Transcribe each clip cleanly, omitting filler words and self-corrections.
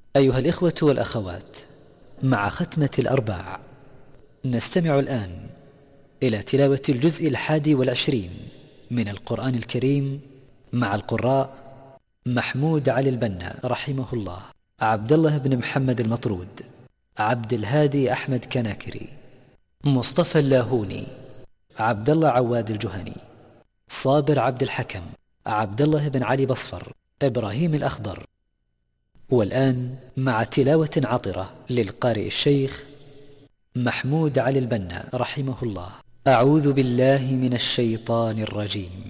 أيها الإخوة والأخوات، مع ختمة الأرباع نستمع الآن إلى تلاوة الجزء 21 من القرآن الكريم مع القراء محمود علي البنا رحمه الله، عبد الله بن محمد المطرود، عبد الهادي أحمد كناكري، مصطفى اللاهوني، عبد الله عواد الجهني، صابر عبد الحكم، عبد الله بن علي بصفر، إبراهيم الأخضر. والآن مع تلاوة عطرة للقارئ الشيخ محمود علي البنا رحمه الله. أعوذ بالله من الشيطان الرجيم.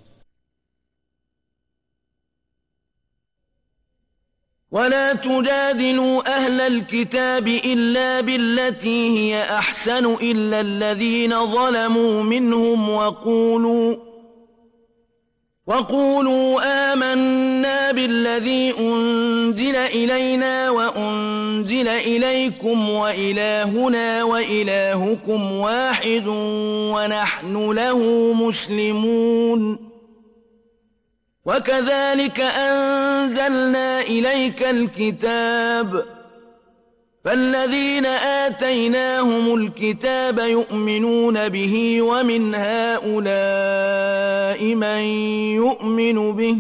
ولا تجادلوا أهل الكتاب إلا بالتي هي أحسن إلا الذين ظلموا منهم وقولوا آمنا بالذي أنزل إلينا وأنزل إليكم وإلهنا وإلهكم واحد ونحن له مسلمون. وكذلك أنزلنا إليك الكتاب فالذين آتيناهم الكتاب يؤمنون به ومن هؤلاء من يؤمن به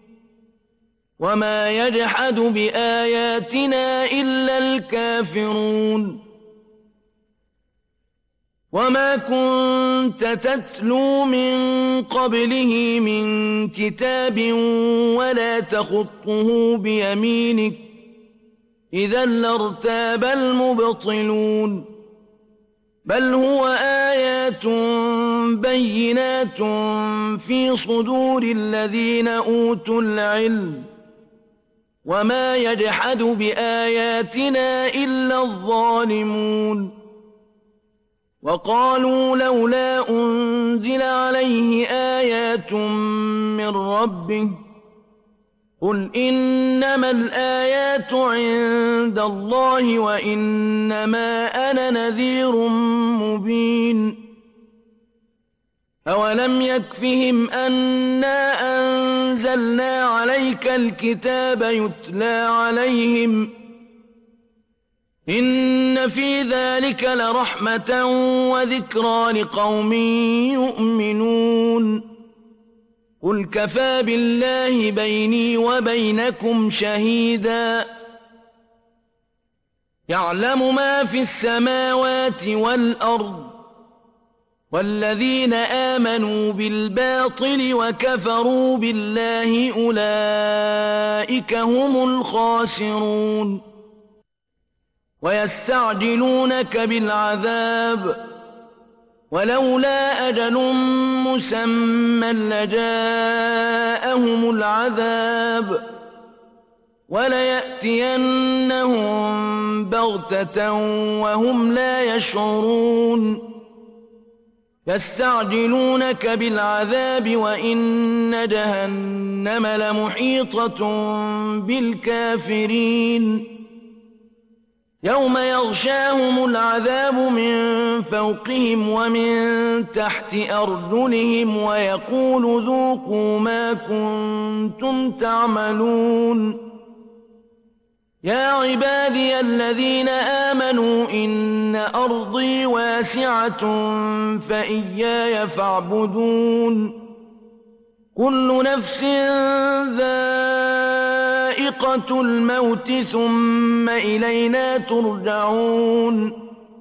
وما يجحد بآياتنا إلا الكافرون. وما كنت تتلو من قبله من كتاب ولا تخطه بيمينك إذا لارتاب المبطلون. بل هو آيات بينات في صدور الذين أوتوا العلم وما يجحد بآياتنا إلا الظالمون. وقالوا لولا أنزل عليه آيات من ربه قل إنما الآيات عند الله وإنما أنا نذير مبين. أولم يكفهم أنا أنزلنا عليك الكتاب يتلى عليهم إن في ذلك لرحمة وذكرى لقوم يؤمنون. قل كفى بالله بيني وبينكم شهيدا يعلم ما في السماوات والأرض والذين آمنوا بالباطل وكفروا بالله أولئك هم الخاسرون. ويستعجلونك بالعذاب ولولا أجل مسمى لجاءهم العذاب وليأتينهم بغتة وهم لا يشعرون. يستعجلونك بالعذاب وإن جهنم لمحيطة بالكافرين. يوم يغشاهم العذاب من فوقهم ومن تحت أرجلهم ويقول ذوقوا ما كنتم تعملون. يا عبادي الذين آمنوا إن أرضي واسعة فإياي فاعبدون. كل نفس ذائقة الموت ثم إلينا ترجعون.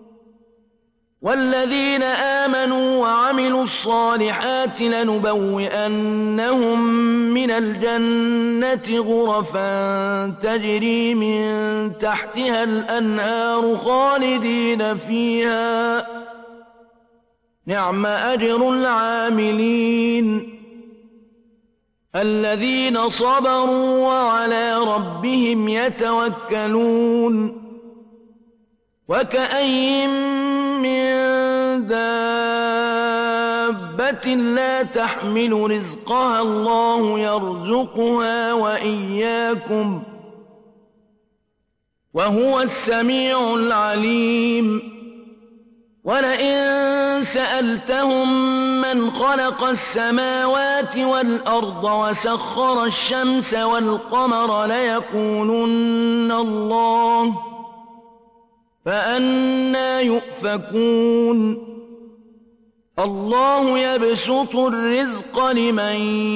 والذين آمنوا وعملوا الصالحات لنبوئنهم من الجنة غرفا تجري من تحتها الأنهار خالدين فيها نعم أجر العاملين. الذين صبروا وعلى ربهم يتوكلون. وكأين من دابة لا تحمل رزقها الله يرزقها وإياكم وهو السميع العليم. ولئن سألتهم من خلق السماوات والأرض وسخر الشمس والقمر ليقولن الله فأنى يؤفكون الله يبسط الرزق لمن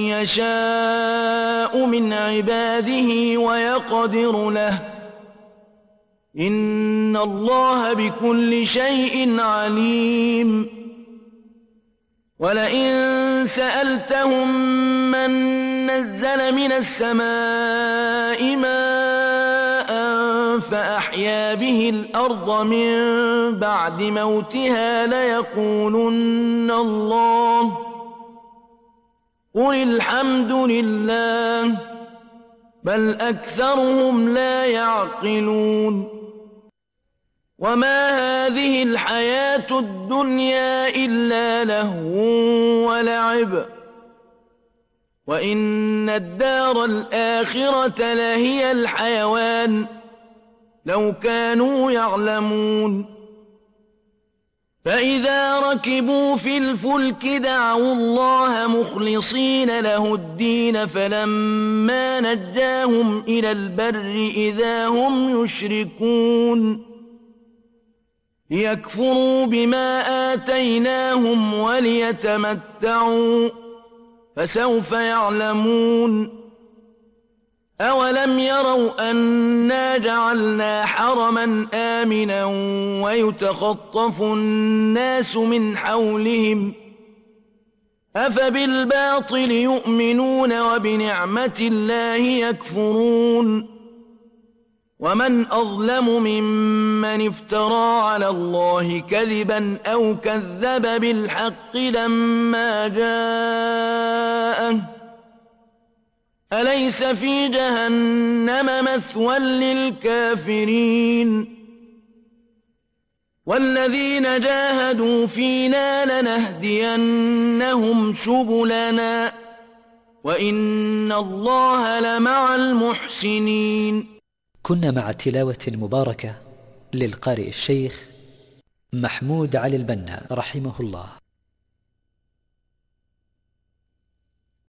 يشاء من عباده ويقدر له إن الله بكل شيء عليم ولئن سألتهم من نزل من السماء ماء فأحيا به الأرض من بعد موتها ليقولن الله قل الحمد لله بل أكثرهم لا يعقلون وما هذه الحياة الدنيا إلا لهو ولعب وإن الدار الآخرة لهي الحيوان لو كانوا يعلمون فإذا ركبوا في الفلك دعوا الله مخلصين له الدين فلما نجاهم إلى البر إذا هم يشركون ليكفروا بما آتيناهم وليتمتعوا فسوف يعلمون أولم يروا أنا جعلنا حرما آمنا ويتخطف الناس من حولهم أفبالباطل يؤمنون وبنعمة الله يكفرون ومن أظلم ممن افترى على الله كذبا أو كذب بالحق لما جاءه أليس في جهنم مثوى للكافرين والذين جاهدوا فينا لنهدينهم سبلنا وإن الله لمع المحسنين. كنا مع تلاوة مباركة للقارئ الشيخ محمود علي البنا رحمه الله.